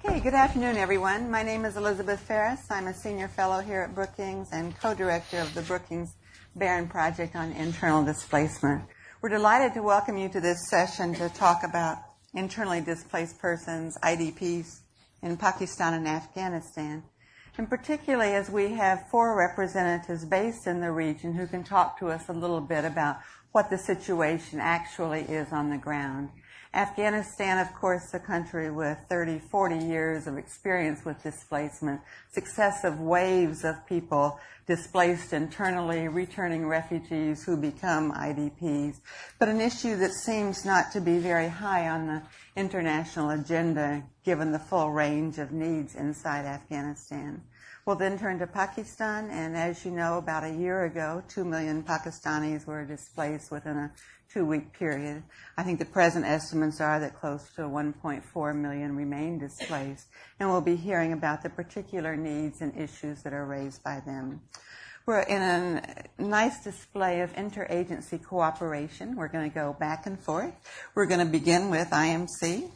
Okay, good afternoon, everyone. My name is Elizabeth Ferris. I'm a senior fellow here at Brookings and co-director of the Brookings Barron Project on Internal Displacement. We're delighted to welcome you to this session to talk about internally displaced persons, IDPs, in Pakistan and Afghanistan. And particularly as we have 4 representatives based in the region who can talk to us a little bit about what the situation actually is on the ground. Afghanistan, of course, a country with 30, 40 years of experience with displacement, successive waves of people displaced internally, returning refugees who become IDPs, but an issue that seems not to be very high on the international agenda given the full range of needs inside Afghanistan. We'll then turn to Pakistan, and as you know, about a year ago, 2 million Pakistanis were displaced within a 2-week period. I think the present estimates are that close to 1.4 million remain displaced, and we'll be hearing about the particular needs and issues that are raised by them. We're in a nice display of interagency cooperation. We're going to go back and forth. We're going to begin with IMC,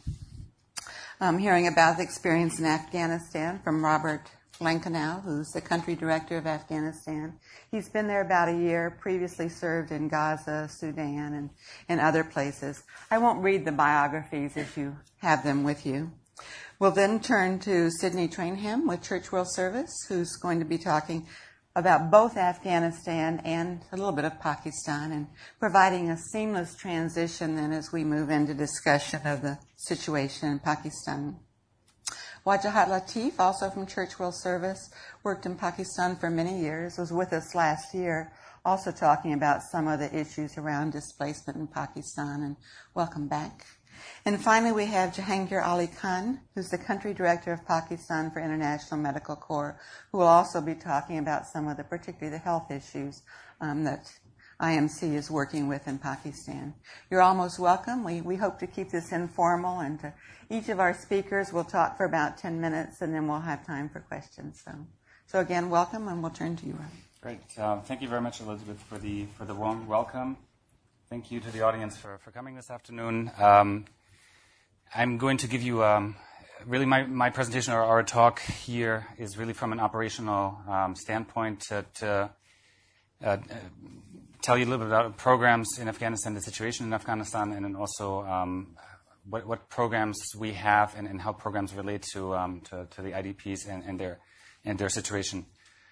hearing about the experience in Afghanistan from Robert Lankenau, who's the country director of Afghanistan. He's been there about a year, previously served in Gaza, Sudan, and other places. I won't read the biographies if you have them with you. We'll then turn to Sydney Trainham with Church World Service, who's going to be talking about both Afghanistan and a little bit of Pakistan and providing a seamless transition then as we move into discussion of the situation in Pakistan. Wajahat Latif, also from Church World Service, worked in Pakistan for many years, was with us last year, also talking about some of the issues around displacement in Pakistan, and welcome back. And finally, we have Jahangir Ali Khan, who's the country director of Pakistan for International Medical Corps, who will also be talking about some of the, particularly the health issues that IMC is working with in Pakistan. You're all most welcome. We hope to keep this informal, and each of our speakers will talk for about 10 minutes, and then we'll have time for questions. So again, welcome, and we'll turn to you, Rob. Great. Thank you very much, Elizabeth, for the warm welcome. Thank you to the audience for coming this afternoon. I'm going to give you really my presentation or our talk here is really from an operational standpoint to tell you a little bit about programs in Afghanistan, the situation in Afghanistan, and then also what programs we have and how programs relate to the IDPs and their situation.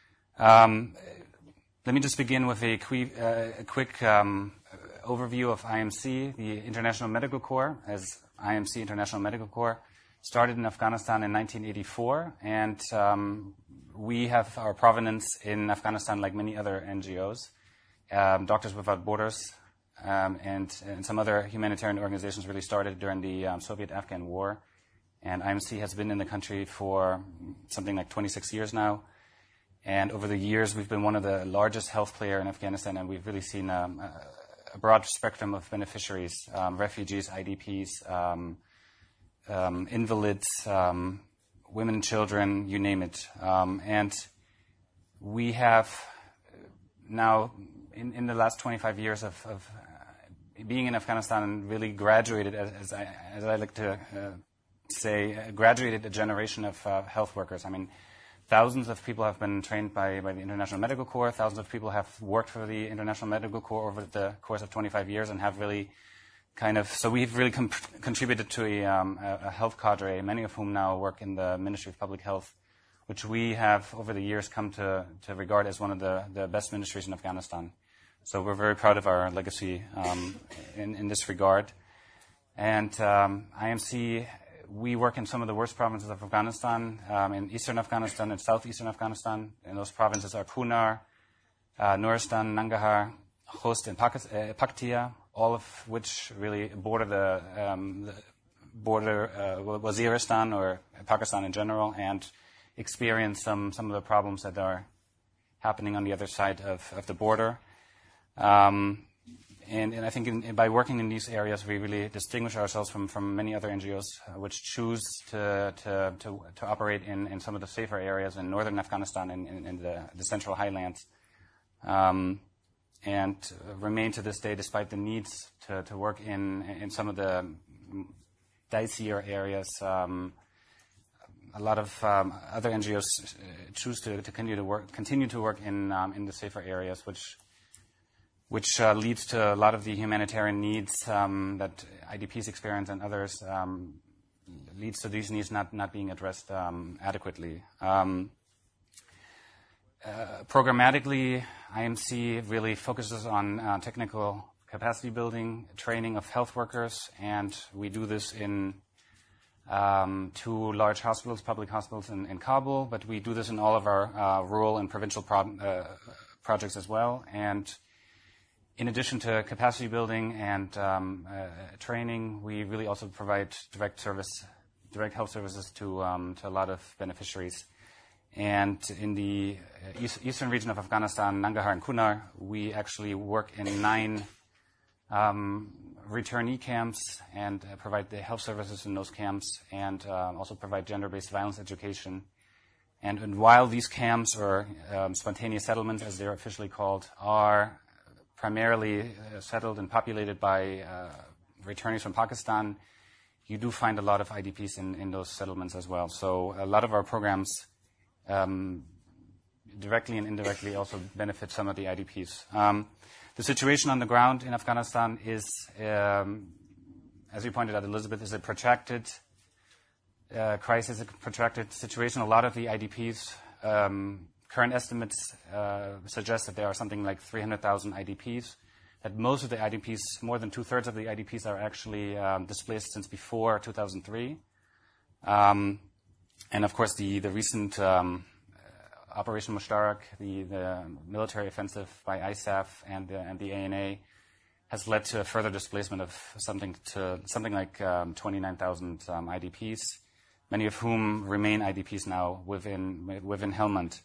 Let me just begin with a quick overview of IMC. The International Medical Corps, as IMC International Medical Corps, started in Afghanistan in 1984, and we have our provenance in Afghanistan like many other NGOs. Doctors Without Borders and some other humanitarian organizations really started during the Soviet-Afghan War. And IMC has been in the country for something like 26 years now. And over the years, we've been one of the largest health players in Afghanistan, and we've really seen a broad spectrum of beneficiaries, refugees, IDPs, invalids, women, children, you name it. And we have now, in the last 25 years of being in Afghanistan, really graduated, as I like to say, graduated a generation of health workers. I mean, thousands of people have been trained by the International Medical Corps. Thousands of people have worked for the International Medical Corps over the course of 25 years and have really so we've really contributed to a health cadre, many of whom now work in the Ministry of Public Health, which we have over the years come to regard as one of the best ministries in Afghanistan. So we're very proud of our legacy in this regard. And IMC, we work in some of the worst provinces of Afghanistan, in eastern Afghanistan and southeastern Afghanistan. And those provinces are Kunar, Nuristan, Nangarhar, Khost, and Paktia, all of which really border the Waziristan or Pakistan in general, and experience some of the problems that are happening on the other side of the border. And I think by working in these areas, we really distinguish ourselves from many other NGOs which choose to operate in some of the safer areas in northern Afghanistan and in the central highlands, and remain to this day, despite the needs to work in some of the dicier areas, a lot of other NGOs choose to continue to work in the safer areas, which leads to a lot of the humanitarian needs that IDPs experience and others, leads to these needs not being addressed adequately. Programmatically, IMC really focuses on technical capacity building, training of health workers, and we do this in 2 large hospitals, public hospitals in Kabul, but we do this in all of our rural and provincial projects as well. And in addition to capacity building and training, we really also provide direct health services to a lot of beneficiaries. And in the eastern region of Afghanistan, Nangarhar and Kunar, we actually work in 9 returnee camps and provide the health services in those camps, and also provide gender-based violence education. And while these camps, or spontaneous settlements as they're officially called, are primarily settled and populated by returnees from Pakistan, you do find a lot of IDPs in those settlements as well. So a lot of our programs directly and indirectly also benefit some of the IDPs. The situation on the ground in Afghanistan is, as you pointed out, Elizabeth, is a protracted crisis, a protracted situation. A lot of the IDPs, current estimates suggest that there are something like 300,000 IDPs, that most of the IDPs, more than 2/3 of the IDPs, are actually displaced since before 2003. And of course, the recent Operation Mushtarak, the military offensive by ISAF and the ANA, has led to a further displacement of something like 29,000 IDPs, many of whom remain IDPs now within Helmand.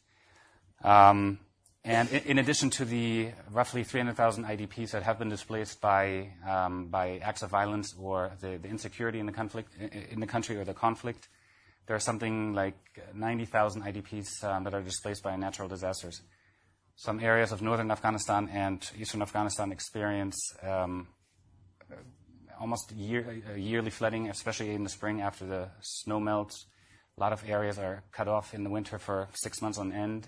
And in addition to the roughly 300,000 IDPs that have been displaced by acts of violence or the insecurity in the country or the conflict, there are something like 90,000 IDPs that are displaced by natural disasters. Some areas of northern Afghanistan and eastern Afghanistan experience almost yearly flooding, especially in the spring after the snow melts. A lot of areas are cut off in the winter for 6 months on end.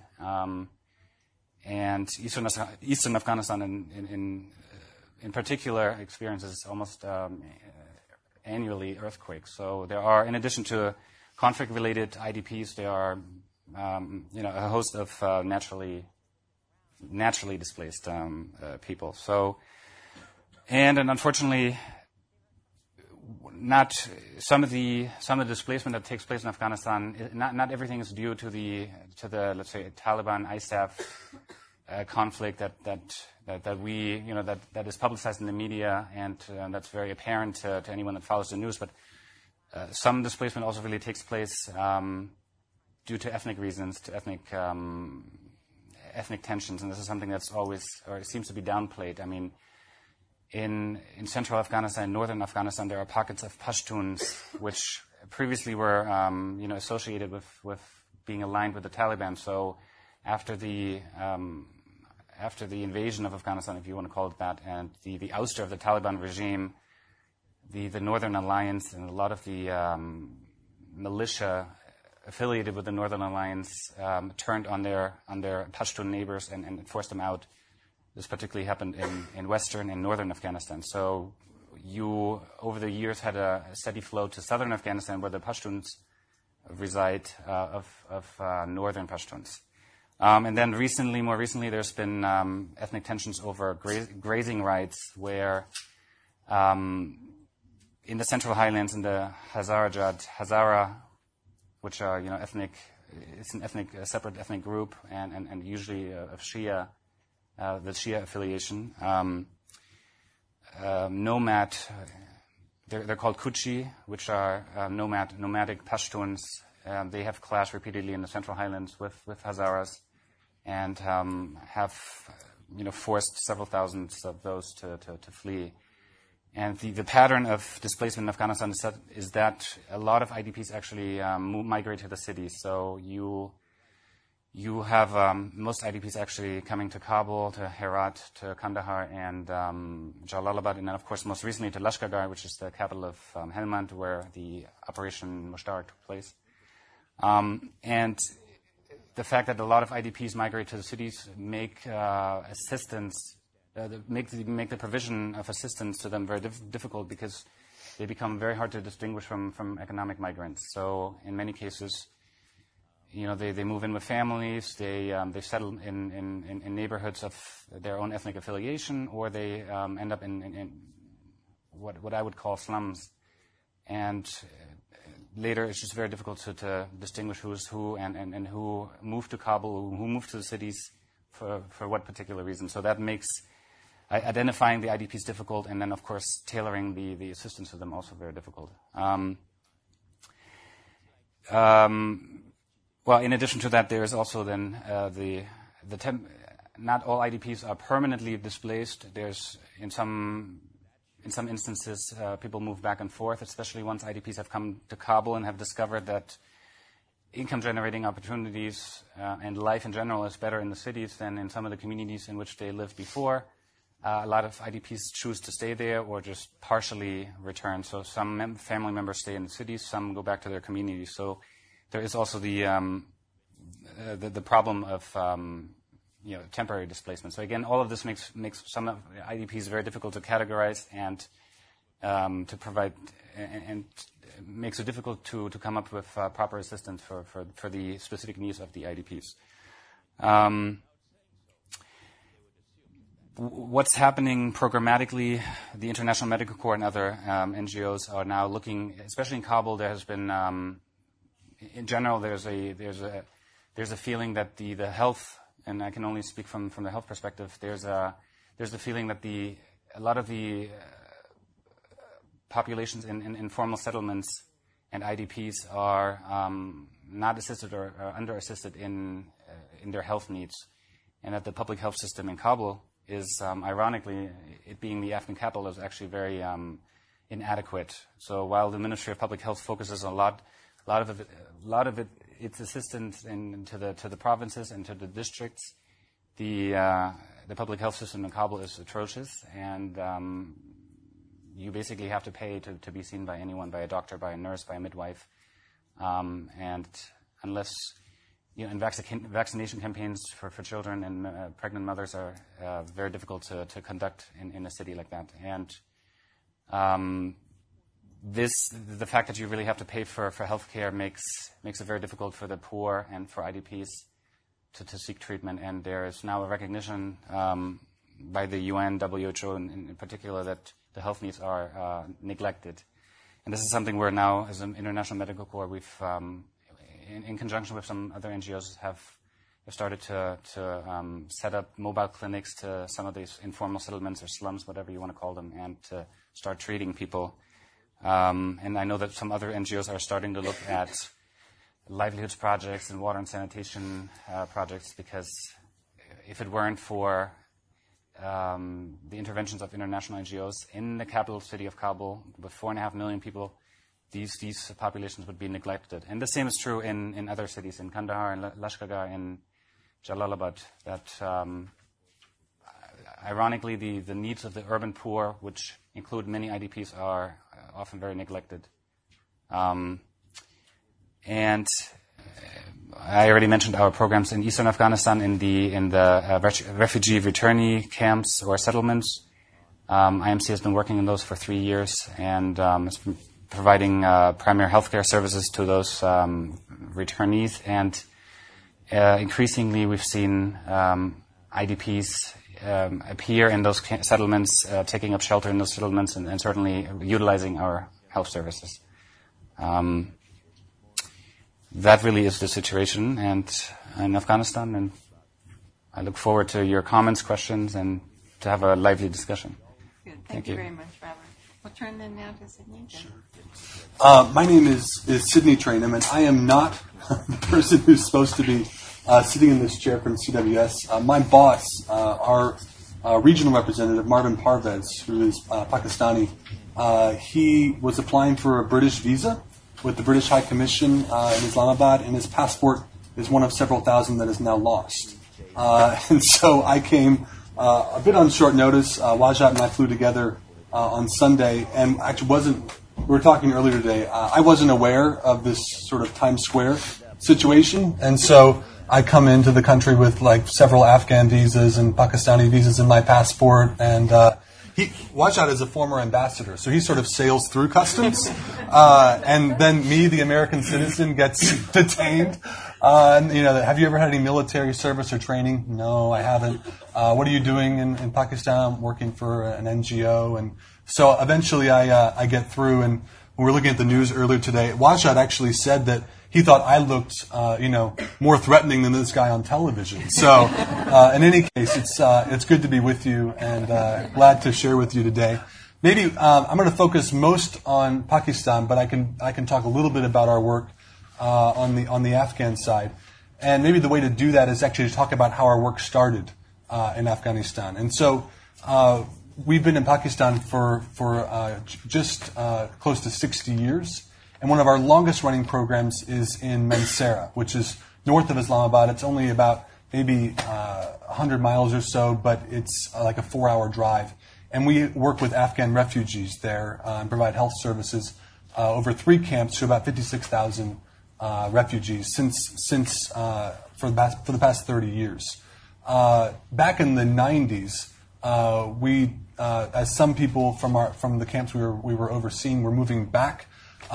And eastern Afghanistan in particular experiences almost annually earthquakes. So there are, in addition to conflict-related IDPs, there are a host of naturally displaced people. So, and unfortunately, not some of the displacement that takes place in Afghanistan. Not everything is due to the let's say Taliban ISAF conflict that we that is publicized in the media, and that's very apparent to anyone that follows the news. But some displacement also really takes place due to ethnic reasons, to ethnic tensions, and this is something that's always, or it seems to be downplayed. I mean, in central Afghanistan, northern Afghanistan, there are pockets of Pashtuns which previously were associated with being aligned with the Taliban. So after the invasion of Afghanistan, if you want to call it that, and the ouster of the Taliban regime, the Northern Alliance and a lot of the militia affiliated with the Northern Alliance turned on their Pashtun neighbors and forced them out. This particularly happened in western and northern Afghanistan. So you, over the years, had a steady flow to southern Afghanistan, where the Pashtuns reside, of northern Pashtuns. And then more recently, there's been ethnic tensions over grazing rights, where in the Central Highlands, in the Hazara, which are it's a separate ethnic group, and usually of Shia, the Shia affiliation. Nomad, they're called Kuchi, which are nomadic Pashtuns. They have clashed repeatedly in the Central Highlands with Hazaras, and have forced several thousands of those to flee. And the pattern of displacement in Afghanistan is that a lot of IDPs actually migrate to the cities. So you have most IDPs actually coming to Kabul, to Herat, to Kandahar, and Jalalabad, and then, of course, most recently to Lashkargah, which is the capital of Helmand, where the Operation Mushtarak took place. And the fact that a lot of IDPs migrate to the cities make assistance, make the provision of assistance to them very difficult, because they become very hard to distinguish from economic migrants. So in many cases, they move in with families, they settle in neighborhoods of their own ethnic affiliation, or they end up in what I would call slums. And later it's just very difficult to distinguish who is who, and who moved to Kabul, who moved to the cities for what particular reason. So that makes identifying the IDPs difficult, and then, of course, tailoring the assistance to them also very difficult. Well, in addition to that, there is also then not all IDPs are permanently displaced. There's in some instances people move back and forth, especially once IDPs have come to Kabul and have discovered that income-generating opportunities and life in general is better in the cities than in some of the communities in which they lived before. A lot of IDPs choose to stay there or just partially return. So some family members stay in the cities, some go back to their communities. So there is also the problem of temporary displacement. So again, all of this makes some of the IDPs very difficult to categorize and to provide, and makes it difficult to come up with proper assistance for the specific needs of the IDPs. What's happening programmatically? The International Medical Corps and other NGOs are now looking, especially in Kabul. There has been, in general, there's a feeling that the health, and I can only speak from the health perspective. There's a feeling that a lot of the populations in informal settlements and IDPs are not assisted or under assisted in their health needs, and that the public health system in Kabul is, ironically, it being the Afghan capital, is actually very inadequate. So while the Ministry of Public Health focuses a lot of it, its assistance to the provinces and to the districts, the public health system in Kabul is atrocious, and you basically have to pay to be seen by anyone, by a doctor, by a nurse, by a midwife, and unless and vaccination campaigns for children and pregnant mothers are very difficult to conduct in a city like that. And the fact that you really have to pay for health care makes it very difficult for the poor and for IDPs to seek treatment. And there is now a recognition by the UN, WHO in particular, that the health needs are neglected. And this is something where now, as an International Medical Corps, we've in conjunction with some other NGOs, have started to set up mobile clinics to some of these informal settlements or slums, whatever you want to call them, and to start treating people. And I know that some other NGOs are starting to look at livelihoods projects and water and sanitation projects, because if it weren't for the interventions of international NGOs in the capital city of Kabul, with 4.5 million people, these populations would be neglected. And the same is true in other cities, in Kandahar, in Lashkargah, in Jalalabad, that ironically the needs of the urban poor, which include many IDPs, are often very neglected. And I already mentioned our programs in eastern Afghanistan in the refugee returnee camps or settlements. IMC has been working in those for 3 years, and it's been providing primary healthcare services to those returnees. And increasingly, we've seen IDPs appear in those settlements, taking up shelter in those settlements, and certainly utilizing our health services. That really is the situation in Afghanistan, and I look forward to your comments, questions, and to have a lively discussion. Good. Thank you very much, Robert. We'll turn then now to Sydney. Sure. My name is Sydney Trainham, and I am not the person who's supposed to be sitting in this chair from CWS. My boss, our regional representative, Marvin Parvez, who is Pakistani, he was applying for a British visa with the British High Commission in Islamabad, and his passport is one of several thousand that is now lost. And so I came a bit on short notice. Wajat and I flew together on Sunday, and actually we were talking earlier today, I wasn't aware of this sort of Times Square situation. And so I come into the country with like several Afghan visas and Pakistani visas in my passport. And Wajad is a former ambassador, so he sort of sails through customs. And then me, the American citizen, gets detained. And, have you ever had any military service or training? No, I haven't. What are you doing in Pakistan? I'm working for an NGO. And so eventually I get through, and when we were looking at the news earlier today, Wajad actually said that he thought I looked, more threatening than this guy on television. So, in any case, it's good to be with you, and glad to share with you today. Maybe I'm going to focus most on Pakistan, but I can talk a little bit about our work on the Afghan side, and maybe the way to do that is actually to talk about how our work started in Afghanistan. And so, we've been in Pakistan for just close to 60 years. And one of our longest running programs is in Mansehra, which is north of Islamabad. It's only about maybe 100 miles or so, but it's like a 4-hour drive. And we work with Afghan refugees there and provide health services over 3 camps to about 56,000 refugees for the past 30 years. Back in the 90s, as some people from the camps we were overseeing were moving back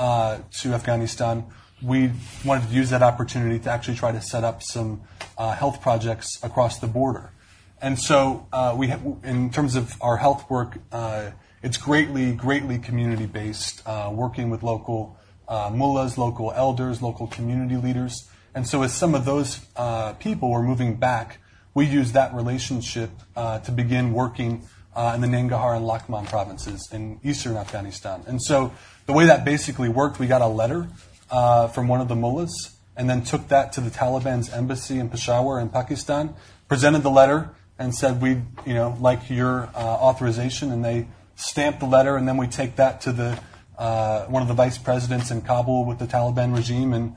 to Afghanistan, we wanted to use that opportunity to actually try to set up some health projects across the border. And so in terms of our health work, it's greatly community-based, working with local mullahs, local elders, local community leaders. And so as some of those people were moving back, we used that relationship to begin working in the Nangarhar and Laghman provinces in eastern Afghanistan. And so the way that basically worked, we got a letter from one of the mullahs and then took that to the Taliban's embassy in Peshawar in Pakistan, presented the letter and said, we'd like your authorization, and they stamped the letter, and then we take that to the one of the vice presidents in Kabul with the Taliban regime, and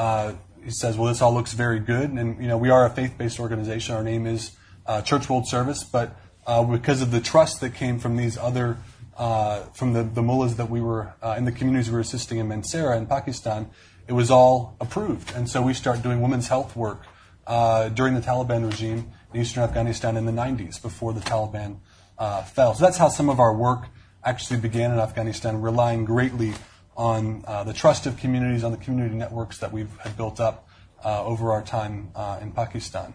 he says, well, this all looks very good, and we are a faith-based organization. Our name is Church World Service, but because of the trust that came from these other, from the mullahs that we were, in the communities we were assisting in Mansehra in Pakistan, it was all approved. And so we started doing women's health work during the Taliban regime in eastern Afghanistan in the 90s, before the Taliban fell. So that's how some of our work actually began in Afghanistan, relying greatly on the trust of communities, on the community networks that we've had built up over our time in Pakistan.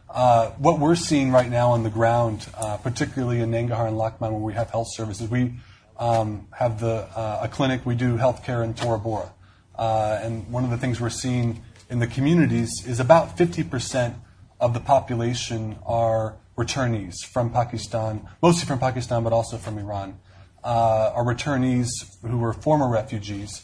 What we're seeing right now on the ground, particularly in Nangarhar and Laghman, where we have health services, we have a clinic. We do healthcare in Tora Bora. And one of the things we're seeing in the communities is about 50% of the population are returnees from Pakistan, mostly from Pakistan, but also from Iran, are returnees who were former refugees,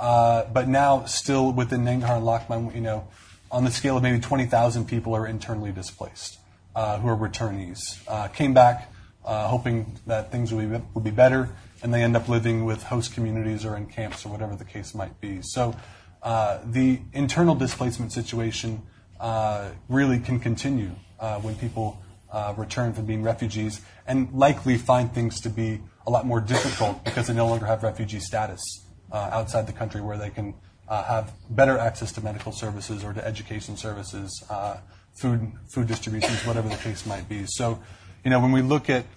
but now still within Nangarhar and Laghman, on the scale of maybe 20,000 people are internally displaced, who are returnees. Came back hoping that things would be better, and they end up living with host communities or in camps or whatever the case might be. So the internal displacement situation really can continue when people return from being refugees, and likely find things to be a lot more difficult because they no longer have refugee status outside the country, where they can have better access to medical services or to education services, food distributions, whatever the case might be. So, when we look at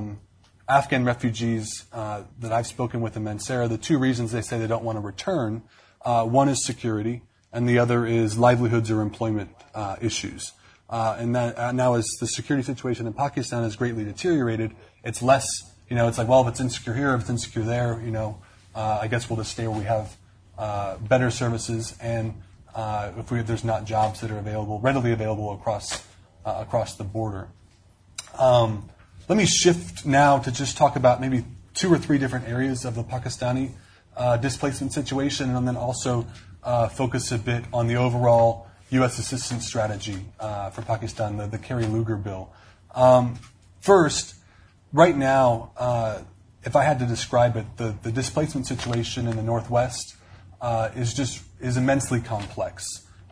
Afghan refugees that I've spoken with in Mansehra, the 2 reasons they say they don't want to return, one is security, and the other is livelihoods or employment issues. And that, now as the security situation in Pakistan has greatly deteriorated, it's less, it's like, well, if it's insecure here, if it's insecure there, I guess we'll just stay where we have better services, and if there's not jobs that are readily available across the border. Let me shift now to just talk about maybe 2 or 3 different areas of the Pakistani displacement situation, and then also focus a bit on the overall U.S. assistance strategy for Pakistan, the Kerry-Lugar bill. First, right now, if I had to describe it, the displacement situation in the Northwest is immensely complex.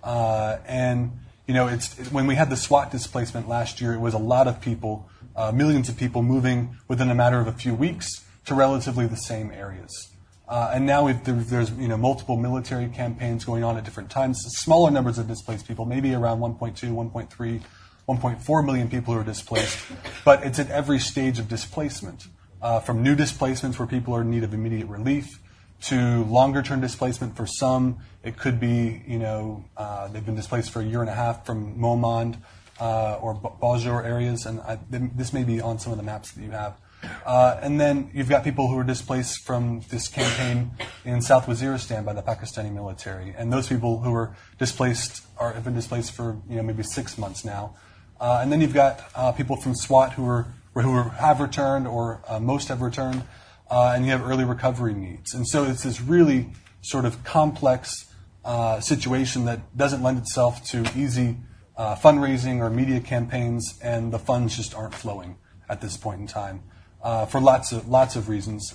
And when we had the SWAT displacement last year, it was a lot of people, millions of people moving within a matter of a few weeks to relatively the same areas. And now there's multiple military campaigns going on at different times. Smaller numbers of displaced people, maybe around 1.2, 1.3, 1.4 million people who are displaced. But it's at every stage of displacement, from new displacements where people are in need of immediate relief to longer-term displacement. For some, it could be they've been displaced for a year and a half from Momand or Bajor areas, and this may be on some of the maps that you have. And then you've got people who are displaced from this campaign in South Waziristan by the Pakistani military, and those people who are displaced have been displaced for maybe 6 months now. And then you've got people from SWAT who have returned, or most have returned, and you have early recovery needs. And so it's this really sort of complex situation that doesn't lend itself to easy fundraising or media campaigns, and the funds just aren't flowing at this point in time. For lots of reasons.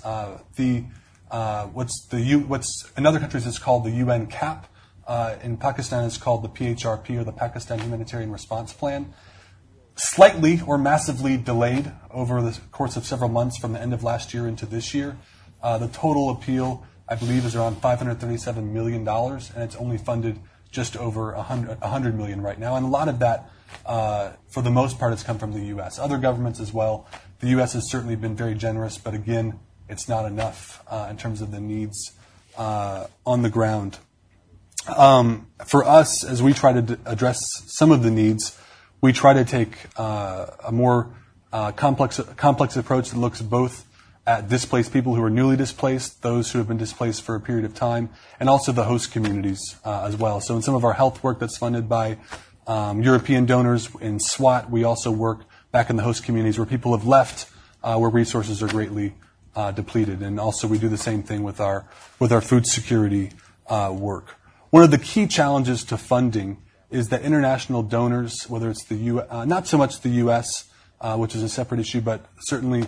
What's in other countries it's called the UN CAP. In Pakistan it's called the PHRP, or the Pakistan Humanitarian Response Plan. Slightly or massively delayed over the course of several months from the end of last year into this year. The total appeal, I believe, is around $537 million, and it's only funded just over $100 million right now. And a lot of that, for the most part, has come from the U.S. Other governments as well. The U.S. has certainly been very generous, but again, it's not enough in terms of the needs on the ground. For us, as we try to address some of the needs, we try to take a more complex approach that looks both at displaced people who are newly displaced, those who have been displaced for a period of time, and also the host communities as well. So in some of our health work that's funded by European donors in SWAT, we also work back in the host communities where people have left, where resources are greatly depleted. And also we do the same thing with our food security work. One of the key challenges to funding is that international donors, whether it's not so much the U.S., which is a separate issue, but certainly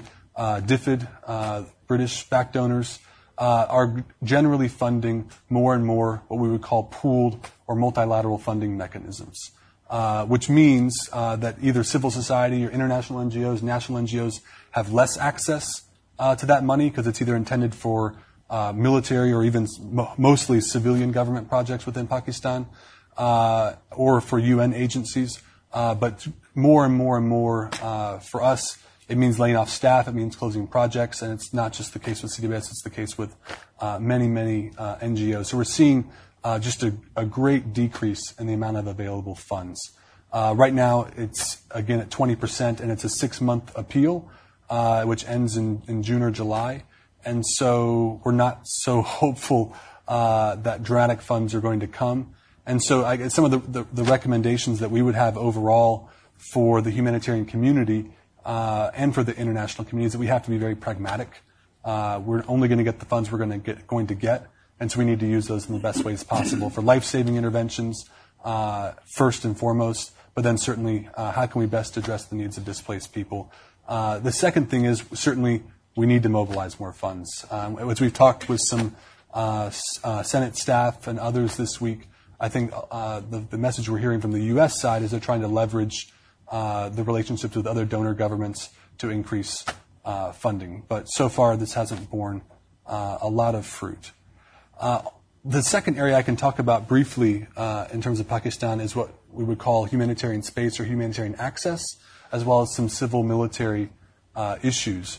DFID, British-backed donors, are generally funding more and more what we would call pooled or multilateral funding mechanisms, which means that either civil society or international NGOs, national NGOs, have less access to that money because it's either intended for military or even mostly civilian government projects within Pakistan, or for UN agencies. But more and more for us, it means laying off staff, it means closing projects, and it's not just the case with CWS, it's the case with many NGOs. So we're seeing just a great decrease in the amount of available funds. Right now, it's, again, at 20%, and it's a 6-month appeal, which ends in June or July. And so we're not so hopeful that dramatic funds are going to come. And so some of the recommendations that we would have overall for the humanitarian community and for the international community is that we have to be very pragmatic. We're only going to get the funds we're going to get, and so we need to use those in the best ways possible for life-saving interventions, first and foremost, but then certainly how can we best address the needs of displaced people. The second thing is certainly we need to mobilize more funds. As we've talked with some Senate staff and others this week, I think the message we're hearing from the U.S. side is they're trying to leverage the relationships with other donor governments to increase funding. But so far, this hasn't borne a lot of fruit. The second area I can talk about briefly in terms of Pakistan is what we would call humanitarian space or humanitarian access, as well as some civil military issues.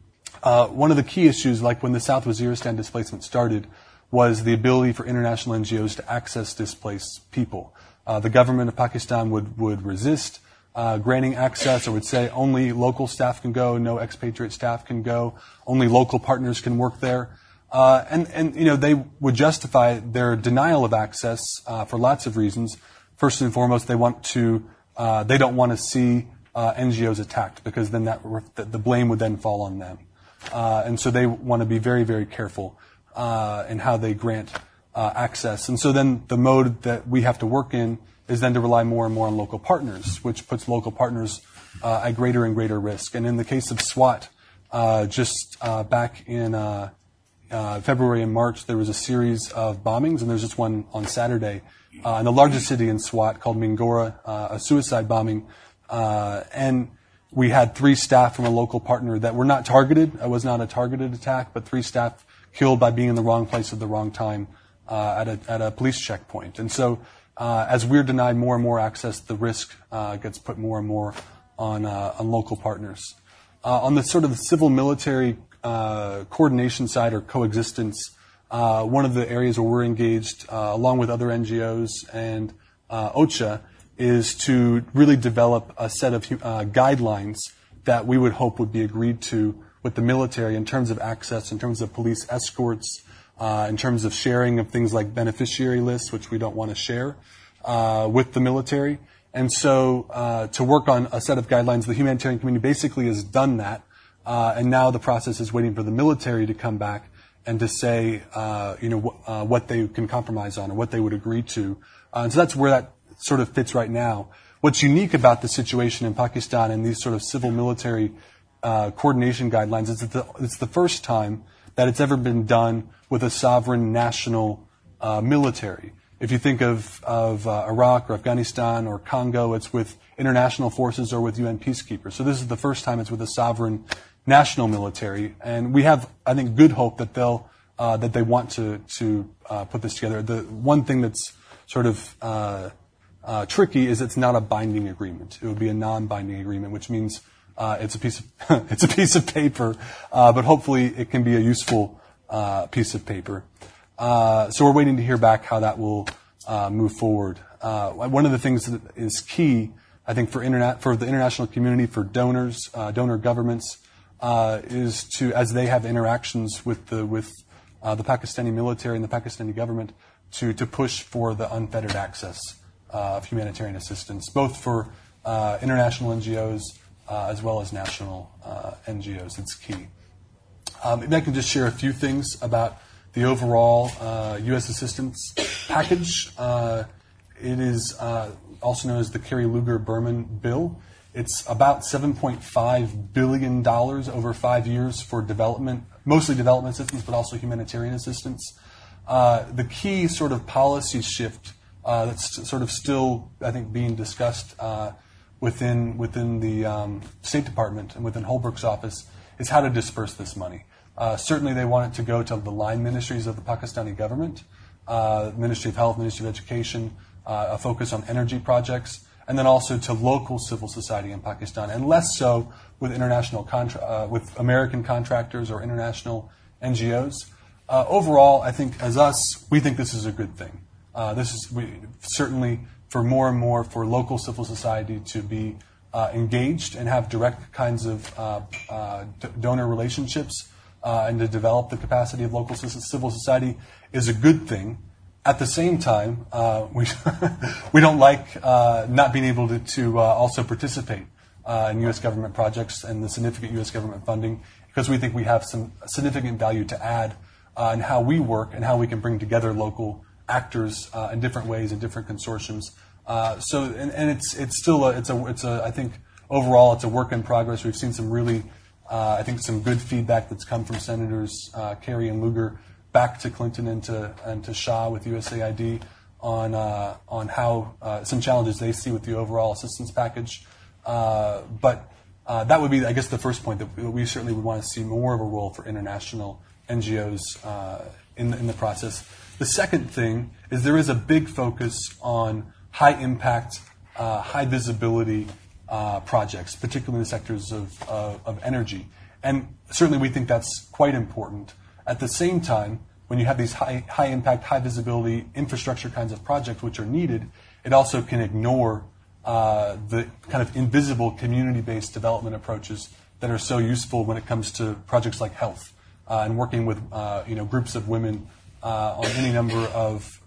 One of the key issues, like when the South Waziristan displacement started, was the ability for international NGOs to access displaced people. The government of Pakistan would resist granting access, or would say only local staff can go, no expatriate staff can go, only local partners can work there. And they would justify their denial of access for lots of reasons. First and foremost, they don't want to see NGOs attacked, because then the blame would then fall on them. And so they want to be very, very careful in how they grant access. And so then the mode that we have to work in is then to rely more and more on local partners, which puts local partners at greater and greater risk. And in the case of SWAT, just back in February and March, there was a series of bombings, and there's just one on Saturday in the largest city in SWAT called Mingora, a suicide bombing. And we had 3 staff from a local partner that were not targeted. It was not a targeted attack, but 3 staff killed by being in the wrong place at the wrong time at a police checkpoint. And so as we're denied more and more access, the risk gets put more and more on local partners. On the sort of the civil-military coordination side or coexistence, one of the areas where we're engaged, along with other NGOs and OCHA, is to really develop a set of guidelines that we would hope would be agreed to with the military in terms of access, in terms of police escorts, in terms of sharing of things like beneficiary lists, which we don't want to share with the military. And so to work on a set of guidelines, the humanitarian community basically has done that, and now the process is waiting for the military to come back and to say, what they can compromise on or what they would agree to. And so that's where that sort of fits right now. What's unique about the situation in Pakistan and these sort of civil-military coordination guidelines is that it's the first time that it's ever been done with a sovereign national military. If you think of Iraq or Afghanistan or Congo, it's with international forces or with UN peacekeepers. So this is the first time it's with a sovereign national military, and we have, I think, good hope that that they want to put this together. The one thing that's sort of tricky is it's not a binding agreement. It would be a non-binding agreement, which means it's a piece of paper, but hopefully it can be a useful piece of paper. So we're waiting to hear back how that will move forward. One of the things that is key, I think, for the international community, for donors, donor governments, is to, as they have interactions with the Pakistani military and the Pakistani government, to push for the unfettered access of humanitarian assistance, both for international NGOs as well as national NGOs. It's key. Maybe I can just share a few things about the overall U.S. assistance package. It is also known as the Kerry-Lugar-Berman bill. It's about $7.5 billion over 5 years for development, mostly development assistance, but also humanitarian assistance. The key sort of policy shift that's sort of still, I think, being discussed within the State Department and within Holbrooke's office is how to disperse this money. Certainly they want it to go to the line ministries of the Pakistani government, Ministry of Health, Ministry of Education, a focus on energy projects, and then also to local civil society in Pakistan, and less so with with American contractors or international NGOs. Overall, I think we think this is a good thing. Certainly for more and more for local civil society to be engaged and have direct kinds of donor relationships and to develop the capacity of local civil society is a good thing. At the same time, we don't like not being able to also participate in U.S. government projects and the significant U.S. government funding, because we think we have some significant value to add in how we work and how we can bring together local actors in different ways in different consortiums. It's still I think overall it's a work in progress. We've seen some really I think some good feedback that's come from Senators Kerry and Lugar back to Clinton and to Shah with USAID on how some challenges they see with the overall assistance package. But that would be, I guess, the first point, that we certainly would want to see more of a role for international NGOs in the process. The second thing is there is a big focus on high impact, high visibility projects, particularly in the sectors of energy. And certainly we think that's quite important. At the same time, when you have these high impact, high visibility infrastructure kinds of projects which are needed, it also can ignore the kind of invisible community-based development approaches that are so useful when it comes to projects like health and working with groups of women on any number of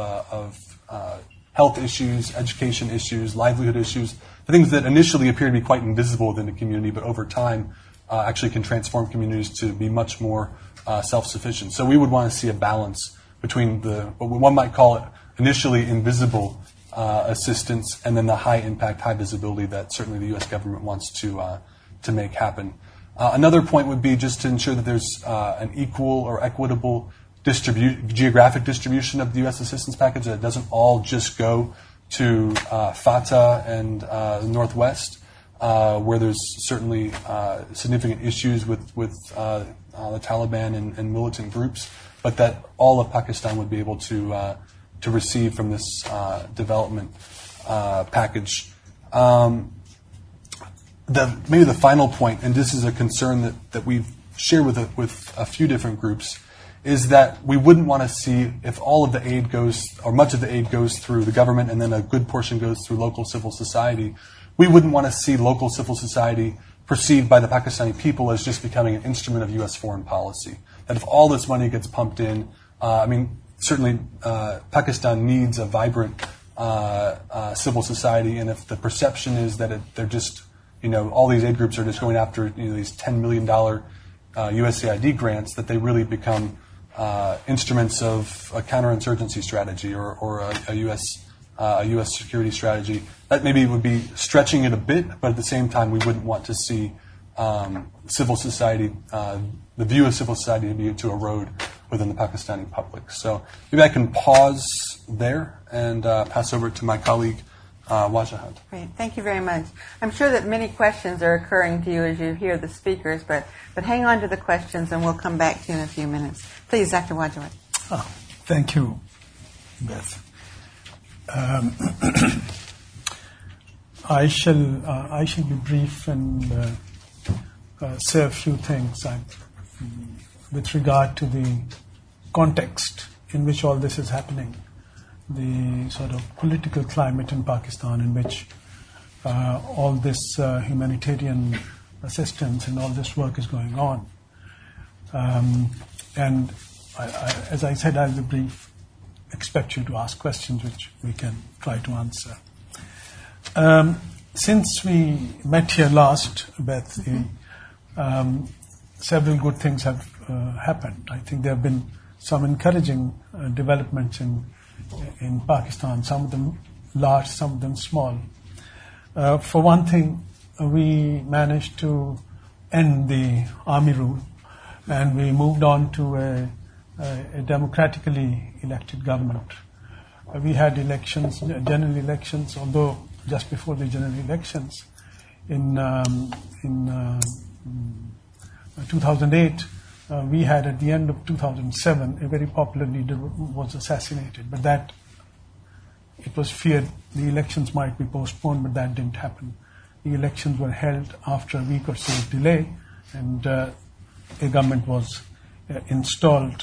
health issues, education issues, livelihood issues, the things that initially appear to be quite invisible within the community, but over time actually can transform communities to be much more self-sufficient. So we would want to see a balance between what one might call it initially invisible assistance and then the high impact, high visibility that certainly the U.S. government wants to make happen. Another point would be just to ensure that there's an equal or equitable geographic distribution of the U.S. assistance package, that it doesn't all just go to FATA and the Northwest. where there's certainly significant issues with the Taliban and militant groups, but that all of Pakistan would be able to receive from this development package. Maybe the final point, and this is a concern that we've shared with a few different groups, is that we wouldn't want to see, if all of the aid goes, or much of the aid goes through the government and then a good portion goes through local civil society, we wouldn't want to see local civil society perceived by the Pakistani people as just becoming an instrument of U.S. foreign policy. That if all this money gets pumped in, certainly Pakistan needs a vibrant civil society, and if the perception is that they're just, all these aid groups are just going after these $10 million USAID grants, that they really become instruments of a counterinsurgency strategy or a U.S. security strategy. That maybe would be stretching it a bit, but at the same time, we wouldn't want to see civil society, the view of civil society to erode within the Pakistani public. So maybe I can pause there and pass over to my colleague, Wajahat. Great. Thank you very much. I'm sure that many questions are occurring to you as you hear the speakers, but hang on to the questions and we'll come back to you in a few minutes. Please, Dr. Wajahat. Thank you, Beth. I shall be brief and say a few things with regard to the context in which all this is happening, the sort of political climate in Pakistan in which all this humanitarian assistance and all this work is going on. And as I said, I'll be brief. Expect you to ask questions which we can try to answer. Since we met here last, Beth, several good things have happened. I think there have been some encouraging developments in Pakistan, some of them large, some of them small. For one thing, we managed to end the army rule, and we moved on to a democratically elected government. We had elections, general elections, although just before the general elections in 2008, we had at the end of 2007 a very popular leader was assassinated, but that it was feared the elections might be postponed, but that didn't happen. The elections were held after a week or so of delay, and a government was installed.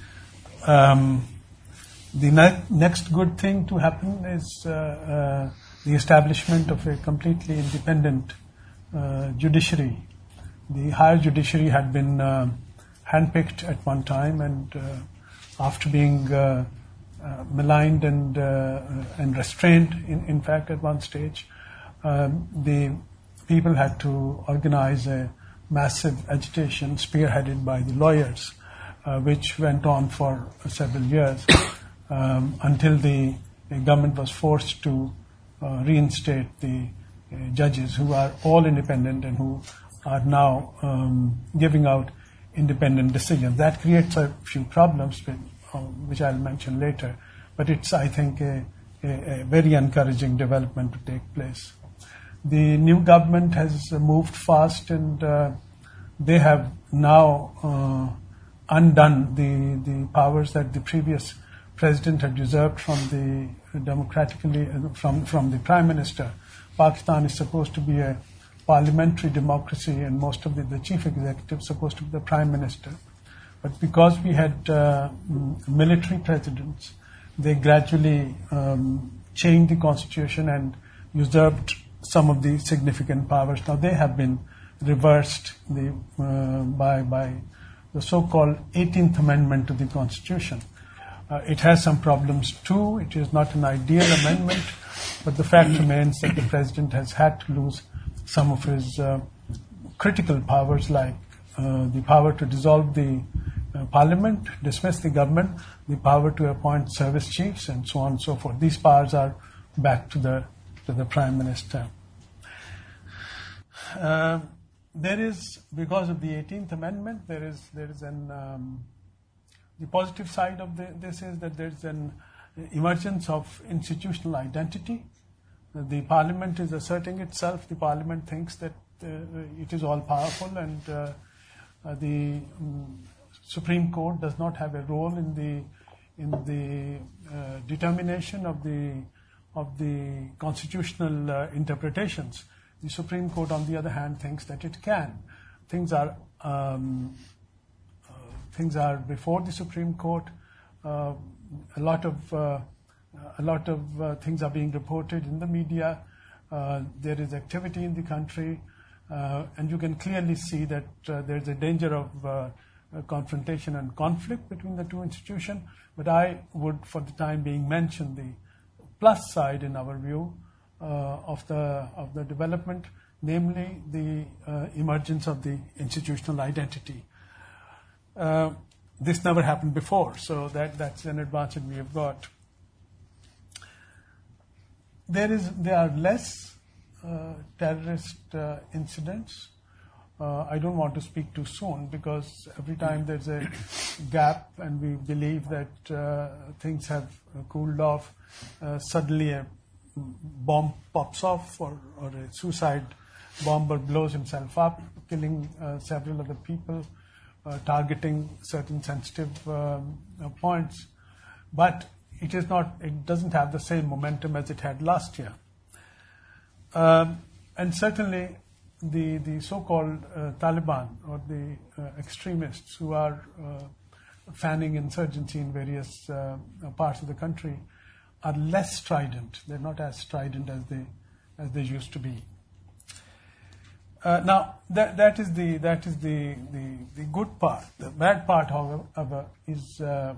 The next good thing to happen is the establishment of a completely independent judiciary. The higher judiciary had been handpicked at one time, and after being maligned and restrained, in fact, at one stage, the people had to organize a massive agitation spearheaded by the lawyers, which went on for several years until the government was forced to reinstate the judges, who are all independent and who are now giving out independent decisions. That creates a few problems, which I'll mention later, but it's, I think, a very encouraging development to take place. The new government has moved fast, and they have now undone the powers that the previous president had usurped from the democratically from the prime minister. Pakistan is supposed to be a parliamentary democracy, and most of the chief executive is supposed to be the prime minister. But because we had military presidents, they gradually changed the constitution and usurped some of the significant powers. Now they have been reversed by the so-called 18th Amendment to the Constitution. It has some problems too. It is not an ideal amendment, but the fact remains that the president has had to lose some of his critical powers, like the power to dissolve the parliament, dismiss the government, the power to appoint service chiefs, and so on and so forth. These powers are back to the prime minister. There is, because of the 18th Amendment, there is the positive side of this is that there is an emergence of institutional identity. The Parliament is asserting itself. The Parliament thinks that it is all powerful, and the Supreme Court does not have a role in the determination of the constitutional interpretations. The Supreme Court, on the other hand, thinks that it can. Things are before the Supreme Court. A lot of things are being reported in the media. There is activity in the country, and you can clearly see that there is a danger of confrontation and conflict between the two institutions. But I would, for the time being, mention the plus side in our view of the development, namely the emergence of the institutional identity. This never happened before, so that's an advantage we have got. There are less terrorist incidents. I don't want to speak too soon, because every time there's a gap and we believe that things have cooled off, suddenly a bomb pops off, or a suicide bomber blows himself up, killing several other people, targeting certain sensitive points. But it doesn't have the same momentum as it had last year. And certainly the so-called Taliban, or the extremists who are fanning insurgency in various parts of the country, are less strident. They're not as strident as they used to be. Now that is the good part. The bad part, however, is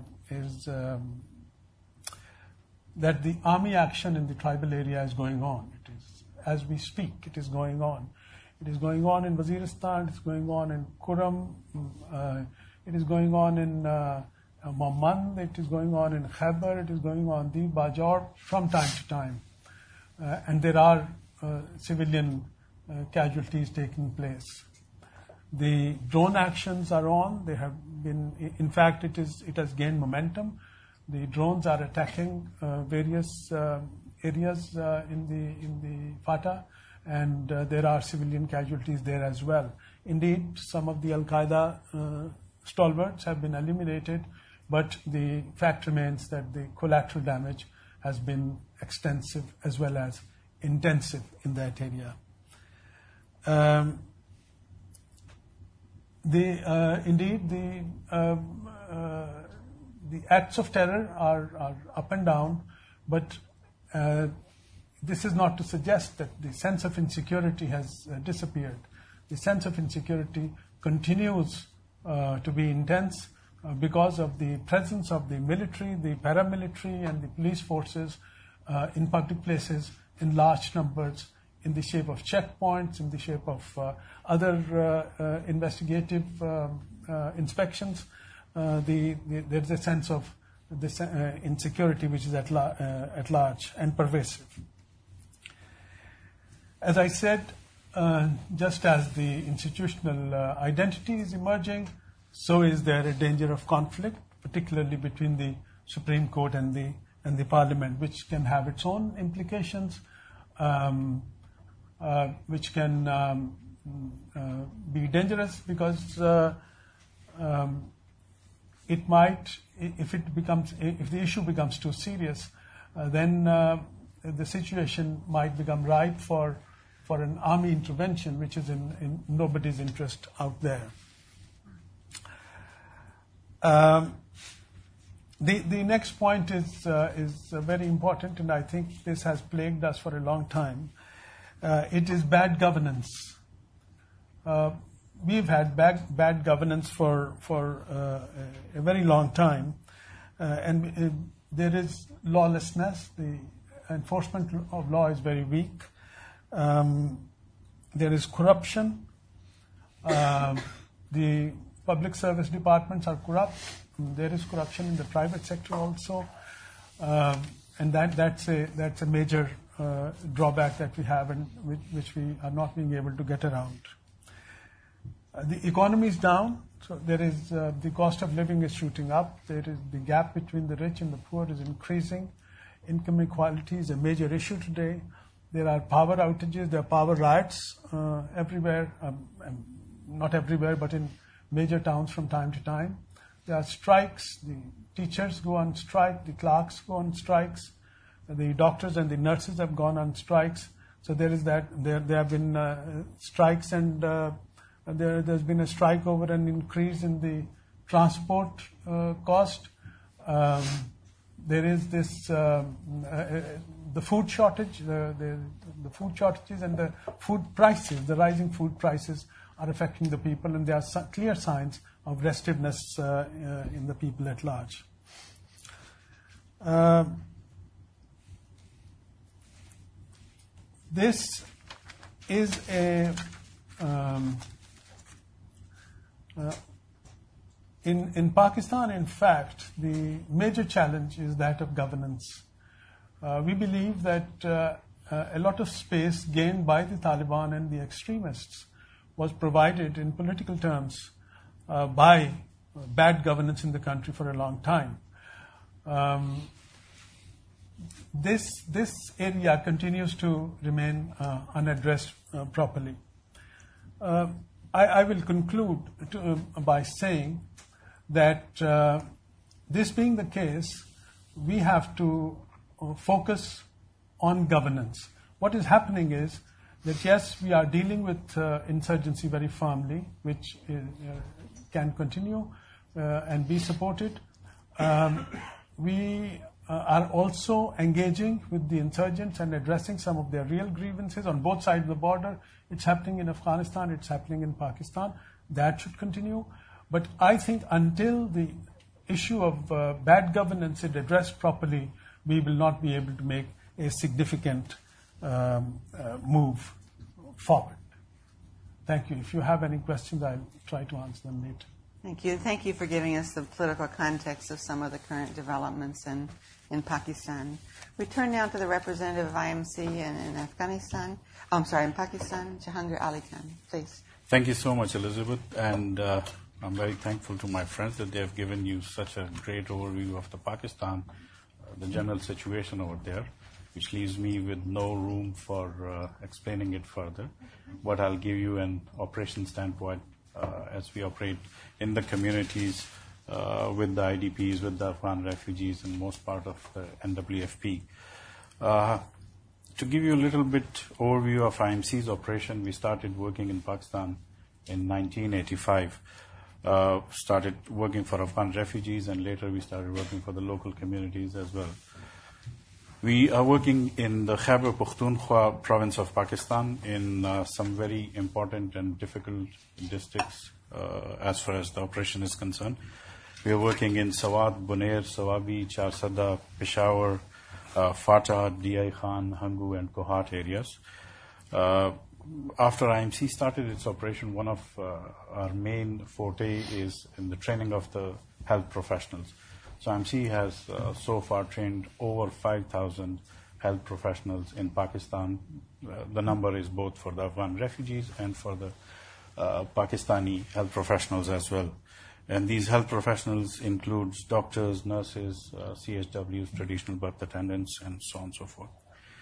that the army action in the tribal area is going on. It is, as we speak, it is going on. It is going on in Waziristan. It is going on in Kuram. It is going on in Mamand. It is going on in Khyber. It is going on in Bajaur from time to time, and there are civilian casualties taking place. The drone actions are on. They have been. In fact, it has gained momentum. The drones are attacking various areas in the FATA, and there are civilian casualties there as well. Indeed, some of the Al-Qaeda stalwarts have been eliminated, but the fact remains that the collateral damage has been extensive as well as intensive in that area. The acts of terror are up and down, but this is not to suggest that the sense of insecurity has disappeared. The sense of insecurity continues to be intense because of the presence of the military, the paramilitary, and the police forces in public places in large numbers, in the shape of checkpoints, in the shape of other investigative inspections. There's a sense of this insecurity which is at large and pervasive. As I said, just as the institutional identity is emerging, so is there a danger of conflict, particularly between the Supreme Court and the Parliament, which can have its own implications, which can be dangerous because it might, if the issue becomes too serious, then the situation might become ripe for an army intervention, which is in nobody's interest out there. The next point is very important, and I think this has plagued us for a long time. It is bad governance. We've had bad governance for a very long time, and there is lawlessness. The enforcement of law is very weak. There is corruption. The public service departments are corrupt. There is corruption in the private sector also, and that's a major drawback that we have, and which we are not being able to get around. The economy is down, so there is the cost of living is shooting up. There is the gap between the rich and the poor is increasing. Income inequality is a major issue today. There are power outages, there are power riots everywhere, not everywhere, but in major towns from time to time. There are strikes, the teachers go on strike, the clerks go on strikes, the doctors and the nurses have gone on strikes. So there is that. There have been strikes, and there's been a strike over an increase in the transport cost. There is this the food shortage, the food shortages and the food prices, the rising food prices are affecting the people, and there are clear signs of restiveness in the people at large. This is in Pakistan, in fact, the major challenge is that of governance. We believe that a lot of space gained by the Taliban and the extremists was provided in political terms by bad governance in the country for a long time. This area continues to remain unaddressed properly. I will conclude by saying that this being the case, we have to focus on governance. What is happening is that, yes, we are dealing with insurgency very firmly, which can continue and be supported. We are also engaging with the insurgents and addressing some of their real grievances on both sides of the border. It's happening in Afghanistan, it's happening in Pakistan. That should continue. But I think until the issue of bad governance is addressed properly, we will not be able to make a significant move forward. Thank you. If you have any questions, I'll try to answer them later. Thank you. Thank you for giving us the political context of some of the current developments in Pakistan. We turn now to the representative of IMC in Afghanistan. Oh, I'm sorry, in Pakistan, Jahangir Ali Khan, please. Thank you so much, Elizabeth. And I'm very thankful to my friends that they have given you such a great overview of the Pakistan, the general situation over there, which leaves me with no room for explaining it further. But I'll give you an operation standpoint as we operate in the communities with the IDPs, with the Afghan refugees, and most part of the NWFP. To give you a little bit overview of IMC's operation, we started working in Pakistan in 1985. Started working for Afghan refugees, and later we started working for the local communities as well. We are working in the Khyber Pakhtunkhwa province of Pakistan in some very important and difficult districts as far as the operation is concerned. We are working in Sawat, Bunair, Sawabi, Charsada, Peshawar, Fatah, D.I. Khan, Hangu, and Kohat areas. After IMC started its operation, one of our main forte is in the training of the health professionals. So IMC has so far trained over 5,000 health professionals in Pakistan. The number is both for the Afghan refugees and for the Pakistani health professionals as well. And these health professionals includes doctors, nurses, CHWs, traditional birth attendants, and so on and so forth.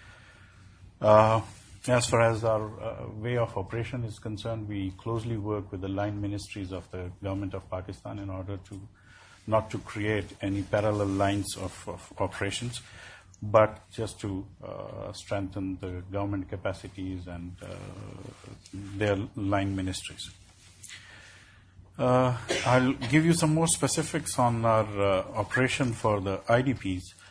As far as our way of operation is concerned, we closely work with the line ministries of the government of Pakistan in order to not to create any parallel lines of operations, but just to strengthen the government capacities and their line ministries. I'll give you some more specifics on our operation for the IDPs.